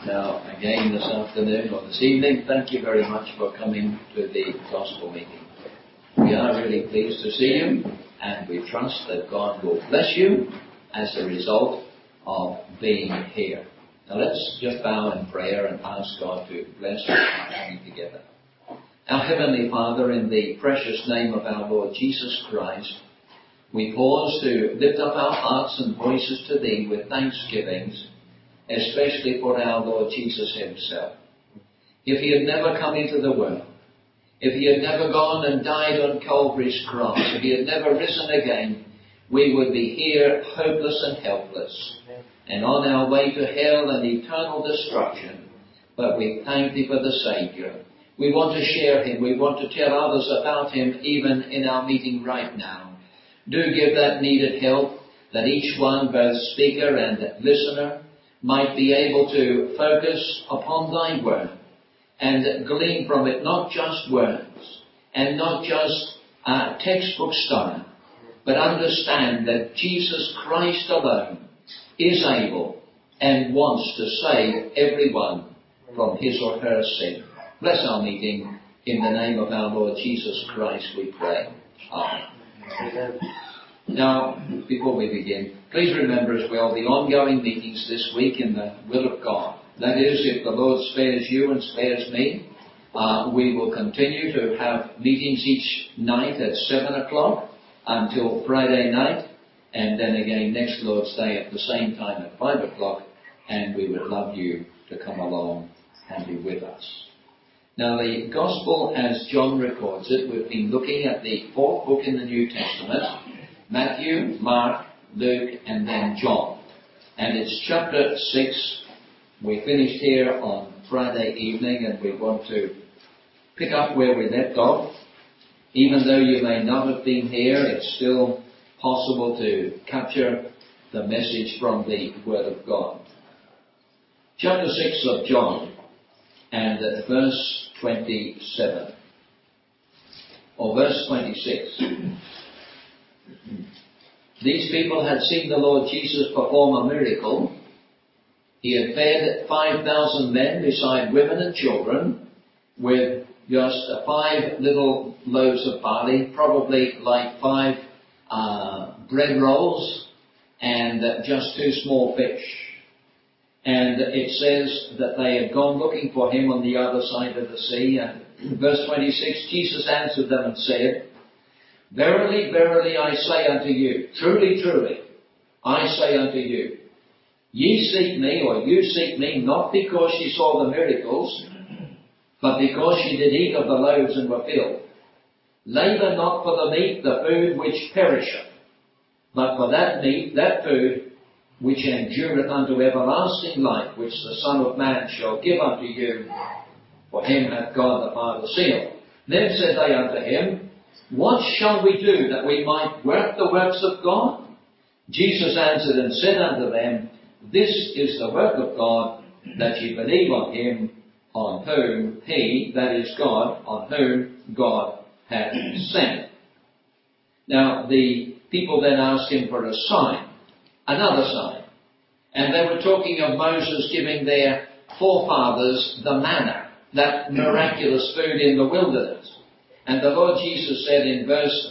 Now, again this afternoon or this evening, thank you very much for coming to the gospel meeting. We are really pleased to see you, and we trust that God will bless you as a result of being here. Now let's just bow in prayer and ask God to bless our coming together. Our Heavenly Father, in the precious name of our Lord Jesus Christ, we pause to lift up our hearts and voices to Thee with thanksgivings, especially for our Lord Jesus Himself. If He had never come into the world, if He had never gone and died on Calvary's cross, if He had never risen again, we would be here hopeless and helpless and on our way to hell and eternal destruction. But we thank Thee for the Saviour. We want to share Him. We want to tell others about Him even in our meeting right now. Do give that needed help, that each one, both speaker and listener, might be able to focus upon Thy word and glean from it not just words and not just textbook style, but understand that Jesus Christ alone is able and wants to save everyone from his or her sin. Bless our meeting. In the name of our Lord Jesus Christ we pray. Amen. Now, before we begin, please remember as well the ongoing meetings this week in the will of God. That is, if the Lord spares you and spares me, we will continue to have meetings each night at 7 o'clock until Friday night, and then again next Lord's Day at the same time at 5 o'clock, and we would love you to come along and be with us. Now, the Gospel as John records it, we've been looking at the fourth book in the New Testament, Matthew, Mark, Luke, and then John. And it's chapter 6. We finished here on Friday evening, and we want to pick up where we left off. Even though you may not have been here, it's still possible to capture the message from the Word of God. Chapter 6 of John, and at verse 27, or verse 26. These people had seen the Lord Jesus perform a miracle. He had fed 5,000 men beside women and children with just 5 little loaves of barley, probably like 5 bread rolls and just 2 small fish. And it says that they had gone looking for Him on the other side of the sea. And verse 26, Jesus answered them and said, Verily, verily, I say unto you, truly, truly, I say unto you, ye seek me, or you seek me, not because ye saw the miracles, but because ye did eat of the loaves and were filled. Labour not for the meat, the food which perisheth, but for that meat, that food, which endureth unto everlasting life, which the Son of Man shall give unto you, for him hath God the Father sealed. Then said they unto him, What shall we do that we might work the works of God? Jesus answered and said unto them, This is the work of God, that ye believe on Him, on whom He, that is God, on whom God hath sent. Now the people then asked Him for a sign, another sign. And they were talking of Moses giving their forefathers the manna, that miraculous food in the wilderness. And the Lord Jesus said in verse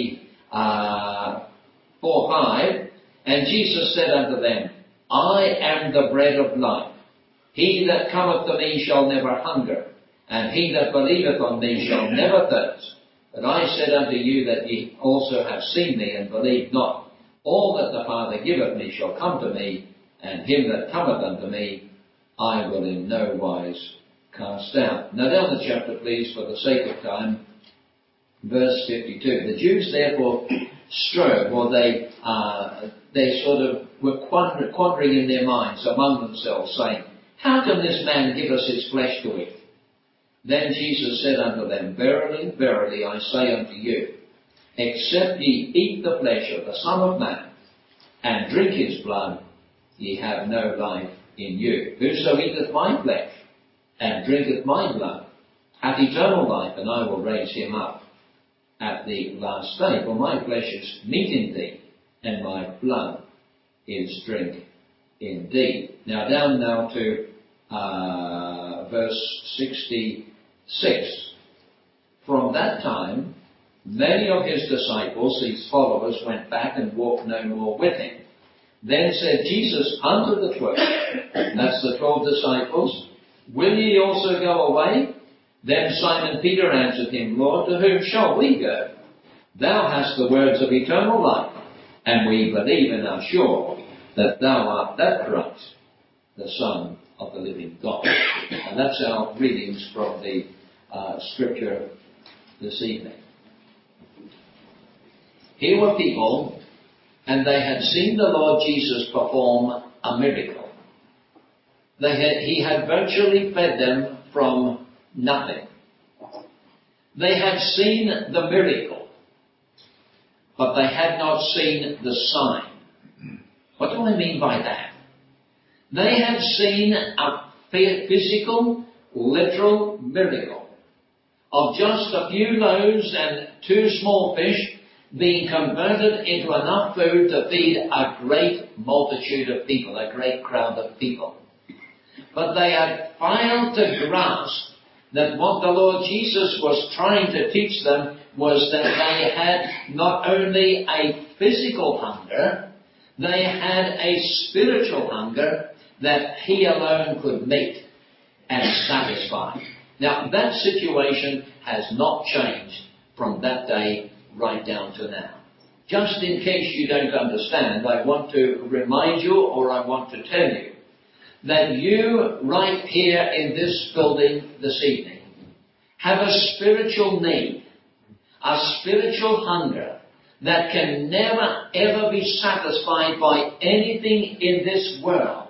34:5, And Jesus said unto them, I am the bread of life. He that cometh to me shall never hunger, and he that believeth on me shall never thirst. But I said unto you that ye also have seen me, and believe not. All that the Father giveth me shall come to me, and him that cometh unto me I will in no wise cast out. Now down the chapter, please, for the sake of time. Verse 52. The Jews therefore strove, or they sort of were quandering in their minds among themselves, saying, How can this man give us his flesh to eat? Then Jesus said unto them, Verily, verily, I say unto you, except ye eat the flesh of the Son of Man, and drink his blood, ye have no life in you. Whoso eateth my flesh, and drinketh my blood, hath eternal life, and I will raise him up at the last day. For my flesh is meat indeed, and my blood is drink indeed. Now down now to verse 66. From that time, many of his disciples, his followers, went back and walked no more with him. Then said Jesus unto the 12, that's the 12 disciples, will ye also go away? Then Simon Peter answered him, Lord, to whom shall we go? Thou hast the words of eternal life, and we believe and are sure that thou art that Christ, the Son of the living God. And that's our readings from the scripture this evening. Here were people, and they had seen the Lord Jesus perform a miracle. He had virtually fed them from nothing. They had seen the miracle, but they had not seen the sign. What do I mean by that? They had seen a physical, literal miracle of just a few loaves and 2 small fish being converted into enough food to feed a great multitude of people, a great crowd of people. But they had failed to grasp that what the Lord Jesus was trying to teach them was that they had not only a physical hunger, they had a spiritual hunger that He alone could meet and satisfy. Now, that situation has not changed from that day right down to now. Just in case you don't understand, I want to remind you, or I want to tell you, that you right here in this building this evening have a spiritual need, a spiritual hunger that can never ever be satisfied by anything in this world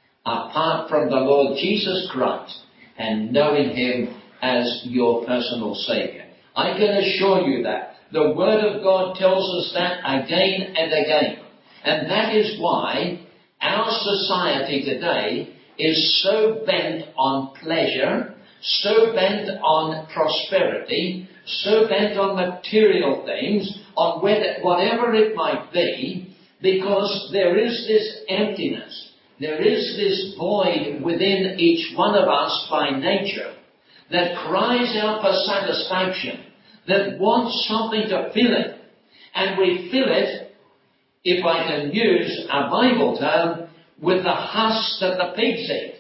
apart from the Lord Jesus Christ and knowing Him as your personal Saviour. I can assure you that. The Word of God tells us that again and again. And that is why our society today is so bent on pleasure, so bent on prosperity, so bent on material things, on whatever it might be, because there is this emptiness. There is this void within each one of us by nature that cries out for satisfaction, that wants something to fill it. And we fill it, if I can use a Bible term, with the husk that the pigs eat,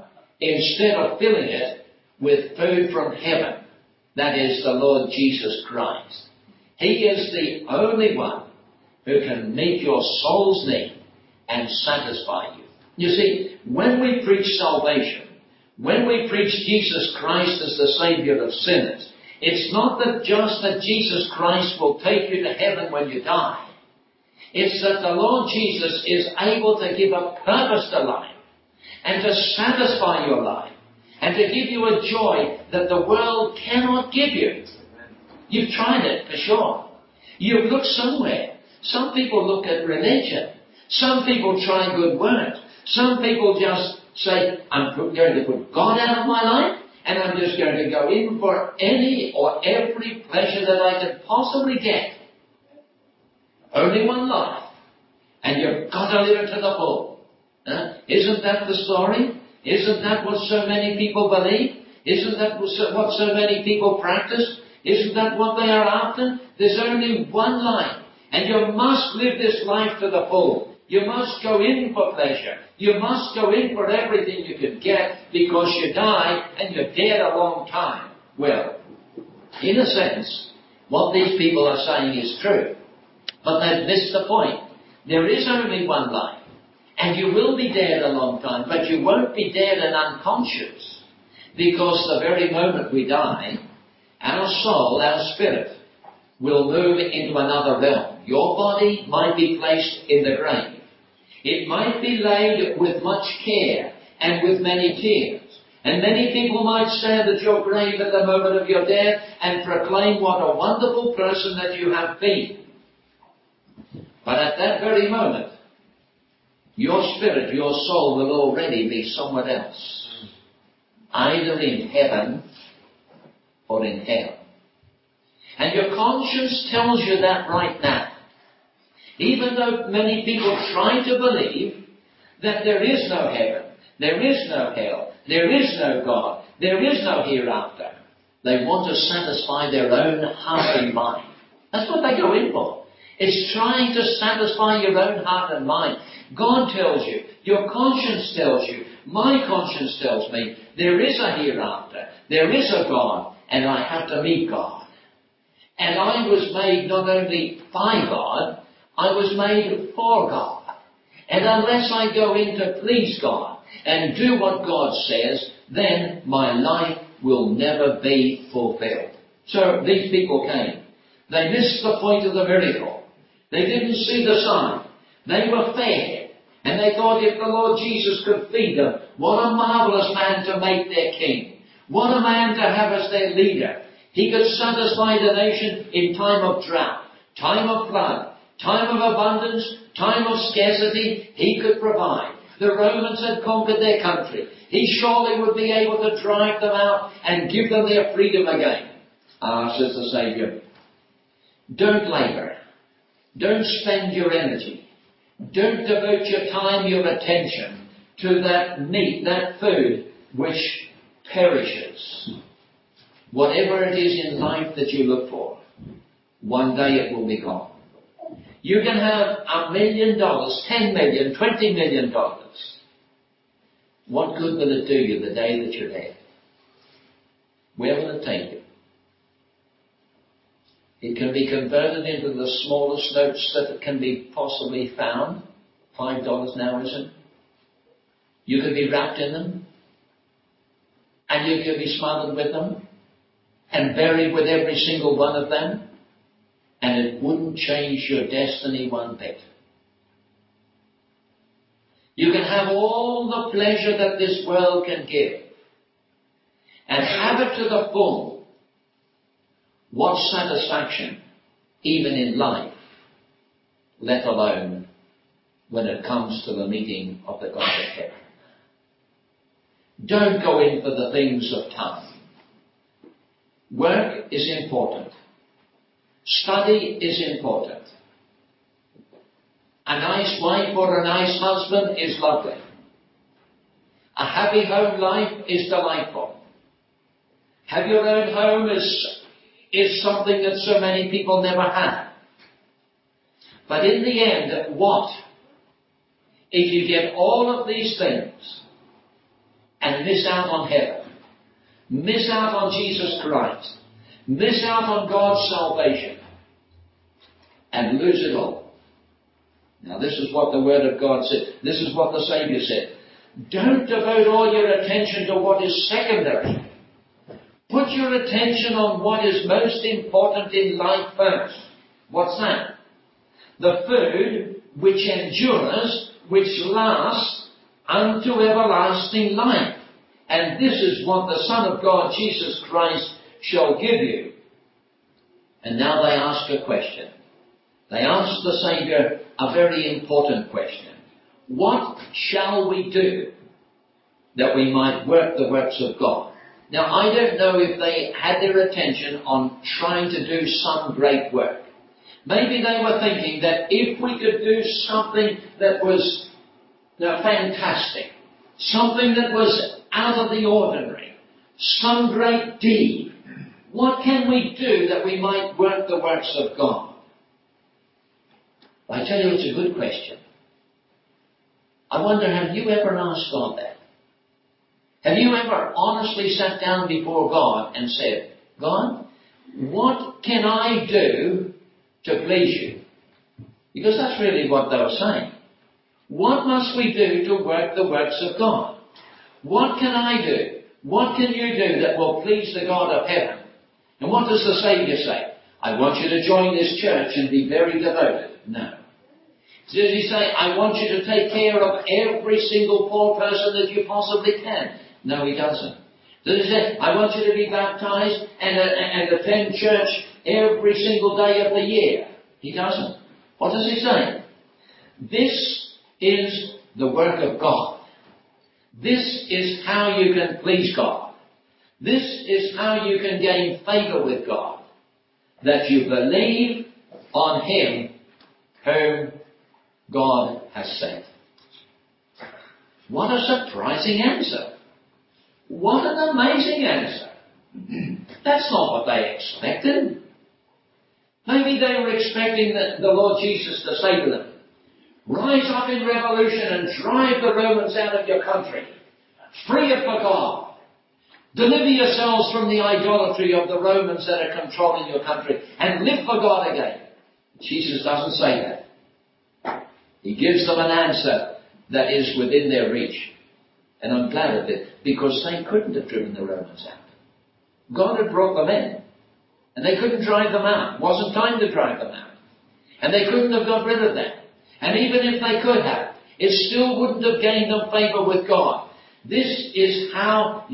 instead of filling it with food from heaven. That is the Lord Jesus Christ. He is the only one who can meet your soul's need and satisfy you. You see, when we preach salvation, when we preach Jesus Christ as the Saviour of sinners, it's not that just that Jesus Christ will take you to heaven when you die. It's that the Lord Jesus is able to give a purpose to life and to satisfy your life and to give you a joy that the world cannot give you. You've tried it for sure. You've looked somewhere. Some people look at religion. Some people try good works. Some people just say, I'm going to put God out of my life and I'm just going to go in for any or every pleasure that I can possibly get. Only one life. And you've got to live it to the full. Isn't that the story? Isn't that what so many people believe? Isn't that what so many people practice? Isn't that what they are after? There's only one life. And you must live this life to the full. You must go in for pleasure. You must go in for everything you can get because you die and you're dead a long time. Well, in a sense, what these people are saying is true. But they've missed the point. There is only one life. And you will be dead a long time, but you won't be dead and unconscious. Because the very moment we die, our soul, our spirit, will move into another realm. Your body might be placed in the grave. It might be laid with much care and with many tears. And many people might stand at your grave at the moment of your death and proclaim what a wonderful person that you have been. But at that very moment, your spirit, your soul will already be somewhere else. Either in heaven or in hell. And your conscience tells you that right now. Even though many people try to believe that there is no heaven, There is no hell. There is no God. There is no hereafter. They want to satisfy their own heart and mind. That's what they go in for. It's trying to satisfy your own heart and mind. God tells you, your conscience tells you, my conscience tells me, there is a hereafter, there is a God, and I have to meet God. And I was made not only by God, I was made for God. And unless I go in to please God and do what God says, then my life will never be fulfilled. So these people came. They missed the point of the miracle. They didn't see the sign. They were fed. And they thought if the Lord Jesus could feed them, what a marvellous man to make their king. What a man to have as their leader. He could satisfy the nation in time of drought, time of flood, time of abundance, time of scarcity. He could provide. The Romans had conquered their country. He surely would be able to drive them out and give them their freedom again. Says the Saviour, don't labour. Don't spend your energy. Don't devote your time, your attention to that meat, that food which perishes. Whatever it is in life that you look for, one day it will be gone. You can have $1 million, $10 million, $20 million. What good will it do you the day that you're dead? Where will it take you? It can be converted into the smallest notes that can be possibly found. $5 now, isn't it? You could be wrapped in them. And you could be smothered with them. And buried with every single one of them. And it wouldn't change your destiny one bit. You can have all the pleasure that this world can give. And have it to the full. What satisfaction, even in life, let alone when it comes to the meeting of the God of heaven. Don't go in for the things of time. Work is important. Study is important. A nice wife or a nice husband is lovely. A happy home life is delightful. Have your own home is something that so many people never have. But in the end, what? If you get all of these things and miss out on heaven, miss out on Jesus Christ, miss out on God's salvation, and lose it all. Now this is what the Word of God said. This is what the Saviour said. Don't devote all your attention to what is secondary. Put your attention on what is most important in life first. What's that? The food which endures, which lasts unto everlasting life. And this is what the Son of God, Jesus Christ, shall give you. And now they ask a question. They ask the Saviour a very important question. What shall we do that we might work the works of God? Now, I don't know if they had their attention on trying to do some great work. Maybe they were thinking that if we could do something that was fantastic, something that was out of the ordinary, some great deed, what can we do that we might work the works of God? I tell you, it's a good question. I wonder, have you ever asked God that? Have you ever honestly sat down before God and said, God, what can I do to please you? Because that's really what they were saying. What must we do to work the works of God? What can I do? What can you do that will please the God of heaven? And what does the Saviour say? I want you to join this church and be very devoted. No. Does he say, I want you to take care of every single poor person that you possibly can? No, he doesn't. Does he say, I want you to be baptized and attend church every single day of the year? He doesn't. What does he say? This is the work of God. This is how you can please God. This is how you can gain favour with God. That you believe on Him whom God has sent. What a surprising answer. What an amazing answer. That's not what they expected. Maybe they were expecting the Lord Jesus to say to them, rise up in revolution and drive the Romans out of your country. Free it for God. Deliver yourselves from the idolatry of the Romans that are controlling your country and live for God again. Jesus doesn't say that. He gives them an answer that is within their reach. And I'm glad of it, because they couldn't have driven the Romans out. God had brought them in, and they couldn't drive them out. It wasn't time to drive them out. And they couldn't have got rid of them. And even if they could have, it still wouldn't have gained them favor with God. This is how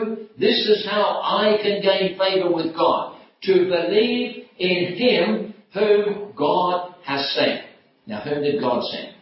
I can gain favor with God. To believe in Him whom God has sent. Now, whom did God send?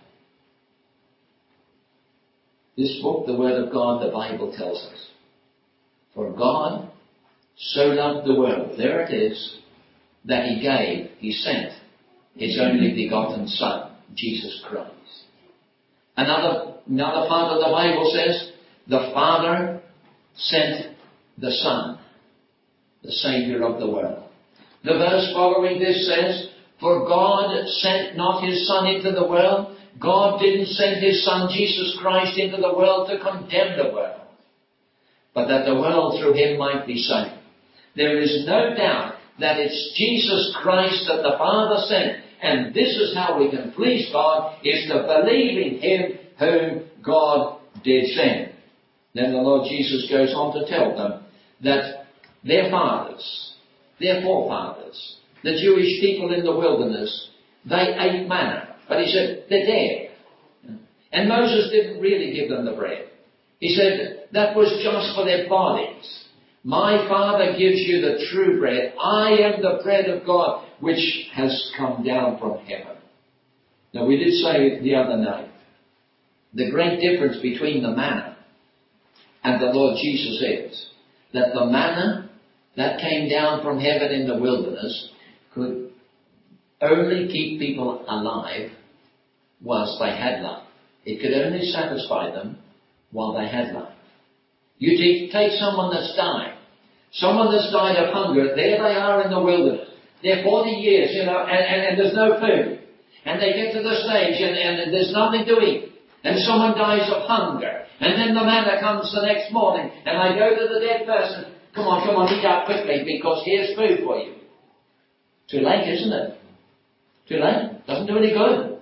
This book, the Word of God, the Bible tells us. For God so loved the world, there it is, that He sent His only begotten Son, Jesus Christ. Another part of the Bible says, the Father sent the Son, the Saviour of the world. The verse following this says, for God sent not His Son into the world. God didn't send His Son, Jesus Christ, into the world to condemn the world, but that the world through Him might be saved. There is no doubt that it's Jesus Christ that the Father sent. And this is how we can please God, is to believe in Him whom God did send. Then the Lord Jesus goes on to tell them that their fathers, their forefathers, the Jewish people in the wilderness, they ate manna. But He said, they're dead. And Moses didn't really give them the bread. He said, that was just for their bodies. My Father gives you the true bread. I am the bread of God, which has come down from heaven. Now, we did say the other night, the great difference between the manna and the Lord Jesus is that the manna that came down from heaven in the wilderness could only keep people alive whilst they had life. It could only satisfy them while they had life. You take someone that's died of hunger, there they are in the wilderness. They're 40 years, and there's no food. And they get to the stage and there's nothing to eat. And someone dies of hunger. And then the manna comes the next morning, and I go to the dead person, come on, eat up quickly, because here's food for you. Too late, isn't it? Too late. Doesn't do any good.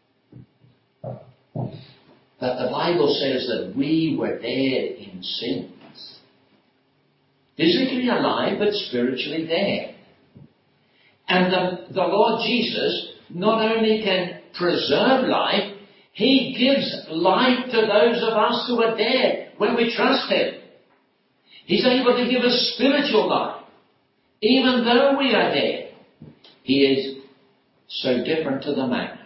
But the Bible says that we were dead in sins. Physically alive, but spiritually dead. And the Lord Jesus not only can preserve life, He gives life to those of us who are dead when we trust Him. He's able to give us spiritual life, even though we are dead. He is so different to the man.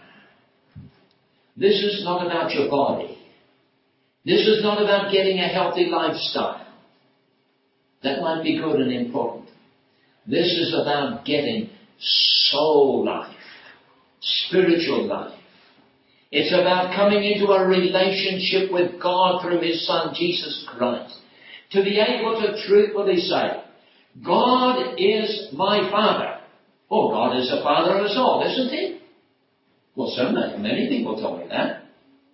This is not about your body. This is not about getting a healthy lifestyle. That might be good and important. This is about getting soul life, spiritual life. It's about coming into a relationship with God through His Son, Jesus Christ. To be able to truthfully say, God is my Father. Oh, God is the Father of us all, isn't He? Well, so many people told me that.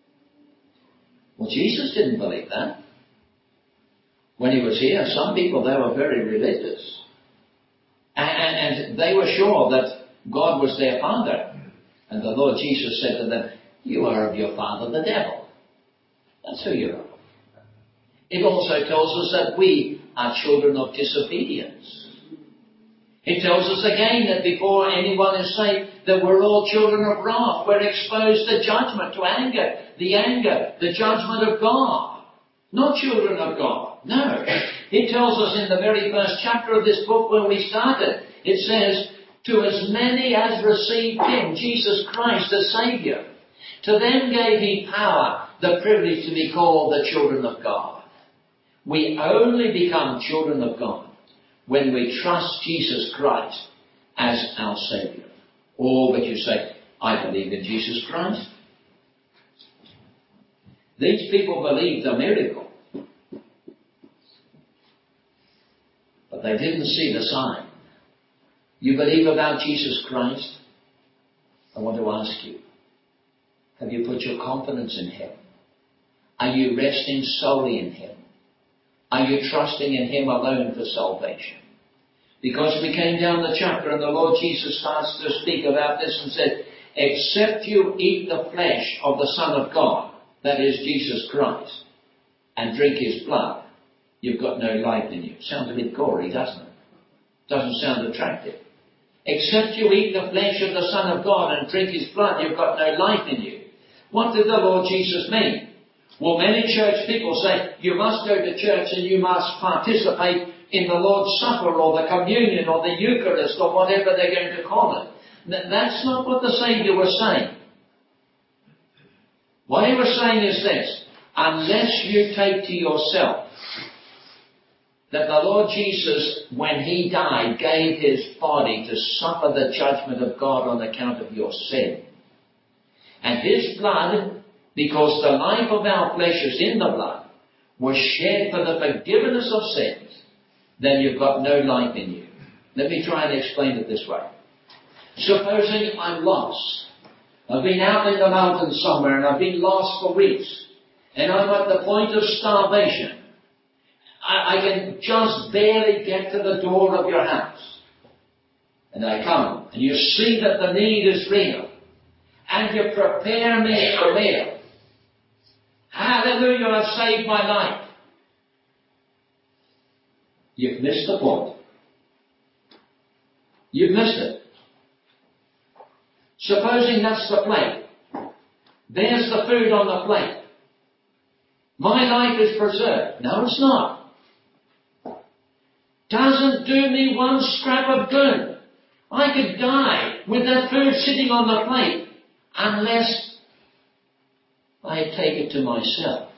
Well, Jesus didn't believe that. When He was here, some people, they were very religious. And they were sure that God was their Father. And the Lord Jesus said to them, you are of your father, the devil. That's who you are. It also tells us that we are children of disobedience. It tells us again that before anyone is saved, that we're all children of wrath. We're exposed to judgment, to anger, the judgment of God. Not children of God. No. It tells us in the very first chapter of this book where we started, it says, to as many as received Him, Jesus Christ, as Saviour, to them gave He power, the privilege to be called the children of God. We only become children of God when we trust Jesus Christ as our Saviour. Or but you say, I believe in Jesus Christ. These people believed the miracle, but they didn't see the sign. You believe about Jesus Christ? I want to ask you, have you put your confidence in Him? Are you resting solely in Him? Are you trusting in Him alone for salvation? Because we came down the chapter and the Lord Jesus starts to speak about this and said, except you eat the flesh of the Son of God, that is Jesus Christ, and drink His blood, you've got no life in you. Sounds a bit gory, doesn't it? Doesn't sound attractive. Except you eat the flesh of the Son of God and drink His blood, you've got no life in you. What did the Lord Jesus mean? Well, many church people say, you must go to church and you must participate in the Lord's Supper or the Communion or the Eucharist or whatever they're going to call it. That's not what the Saviour was saying. What He was saying is this: unless you take to yourself that the Lord Jesus, when He died, gave His body to suffer the judgment of God on account of your sin, and His blood, because the life of our flesh is in the blood, was shed for the forgiveness of sins, then you've got no life in you. Let me try and explain it this way. Supposing I'm lost. I've been out in the mountains somewhere and I've been lost for weeks. And I'm at the point of starvation. I can just barely get to the door of your house. And I come and you see that the need is real. And you prepare me a meal. Hallelujah, I've saved my life. You've missed the point. You've missed it. Supposing that's the plate. There's the food on the plate. My life is preserved. No, it's not. Doesn't do me one scrap of good. I could die with that food sitting on the plate unless I take it to myself.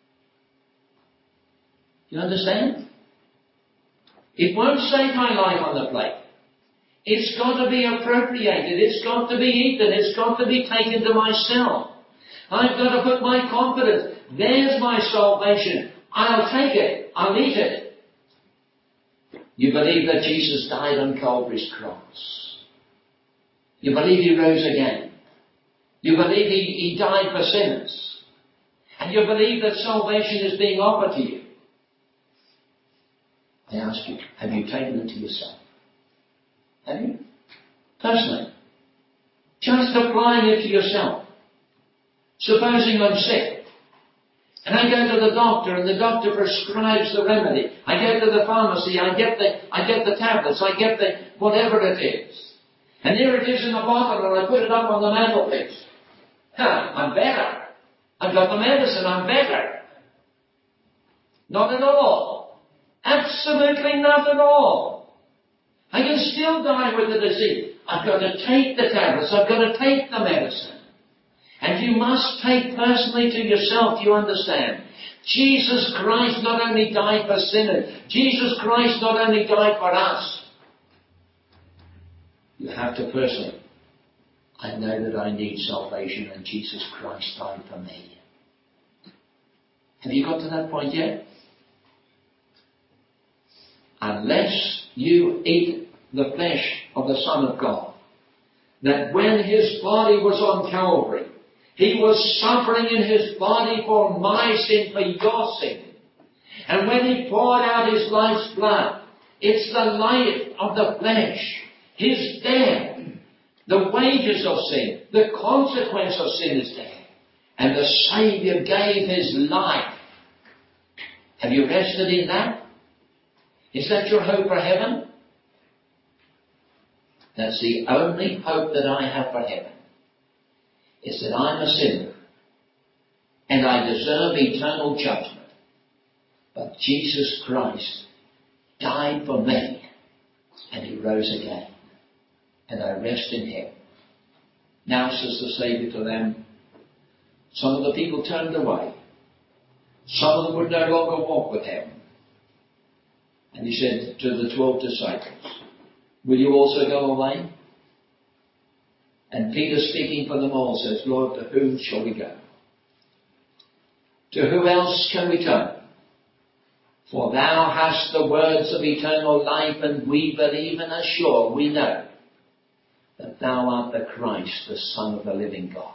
You understand? It won't save my life on the plate. It's got to be appropriated. It's got to be eaten. It's got to be taken to myself. I've got to put my confidence. There's my salvation. I'll take it. I'll eat it. You believe that Jesus died on Calvary's cross. You believe He rose again. You believe He died for sinners. And you believe that salvation is being offered to you. I ask you, have you taken it to yourself? Have you? Personally. Just applying it to yourself. Supposing I'm sick. And I go to the doctor and the doctor prescribes the remedy. I go to the pharmacy, I get the tablets, I get the whatever it is. And there it is in a bottle and I put it up on the mantelpiece. I'm better. I've got the medicine, I'm better. Not at all. Absolutely not at all. I can still die with the disease. I've got to take the tablets. I've got to take the medicine. And you must take personally to yourself, you understand. Jesus Christ not only died for sinners. Jesus Christ not only died for us. You have to personally. I know that I need salvation and Jesus Christ died for me. Have you got to that point yet? Unless you eat the flesh of the Son of God, that when His body was on Calvary, He was suffering in His body for my sin, for your sin. And when He poured out His life's blood, it's the life of the flesh, His death, the wages of sin, the consequence of sin is death. And the Saviour gave His life. Have you rested in that? Is that your hope for heaven? That's the only hope that I have for heaven. Is that I'm a sinner. And I deserve eternal judgment. But Jesus Christ died for me. And He rose again. And I rest in Him. Now, says the Saviour to them, some of the people turned away. Some of them would no longer walk with Him. And He said to the 12 disciples, will you also go away? And Peter, speaking for them all, says, Lord, to whom shall we go? To who else can we turn? For thou hast the words of eternal life, and we believe and are sure, we know, that thou art the Christ, the Son of the living God.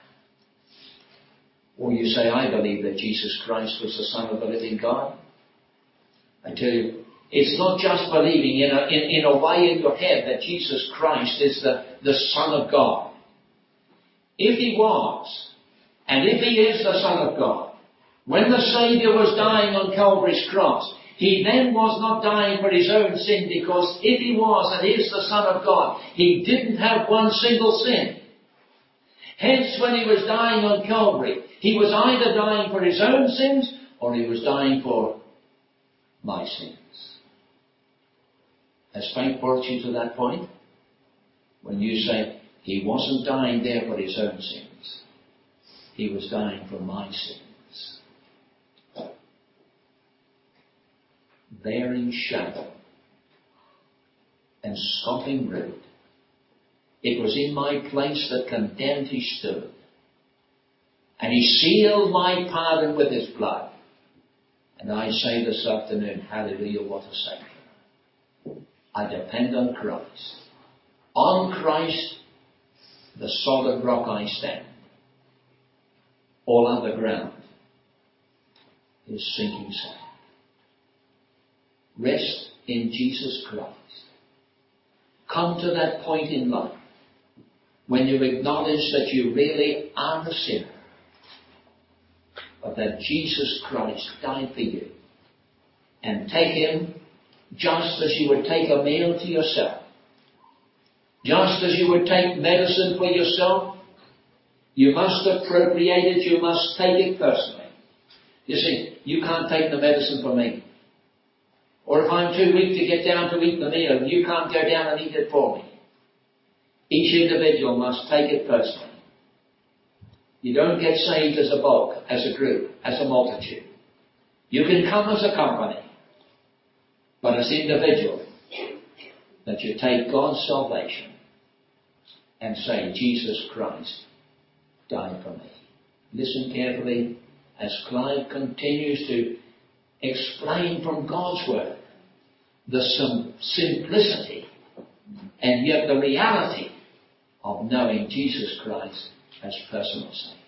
Or you say, I believe that Jesus Christ was the Son of the living God. I tell you, it's not just believing in a way in your head that Jesus Christ is the Son of God. If he was, and if he is the Son of God, when the Saviour was dying on Calvary's cross, he then was not dying for his own sin, because if he was and is the Son of God, he didn't have one single sin. Hence, when he was dying on Calvary, he was either dying for his own sins or he was dying for my sins. Has faith brought you to that point? When you say, he wasn't dying there for his own sins. He was dying for my sins. Bearing shadow and scoffing rude. It was in my place that condemned he stood. And he sealed my pardon with his blood. And I say this afternoon, hallelujah, what a Saviour. I depend on Christ. On Christ, the solid rock I stand. All other ground is sinking sand. Rest in Jesus Christ. Come to that point in life when you acknowledge that you really are a sinner, but that Jesus Christ died for you. And take him just as you would take a meal to yourself. Just as you would take medicine for yourself, you must appropriate it, you must take it personally. You see, you can't take the medicine for me. Or if I'm too weak to get down to eat the meal, you can't go down and eat it for me. Each individual must take it personally. You don't get saved as a bulk, as a group, as a multitude. You can come as a company, but as individual, that you take God's salvation and say, Jesus Christ died for me. Listen carefully as Clive continues to explain from God's Word the simplicity and yet the reality of knowing Jesus Christ as personal Saviour.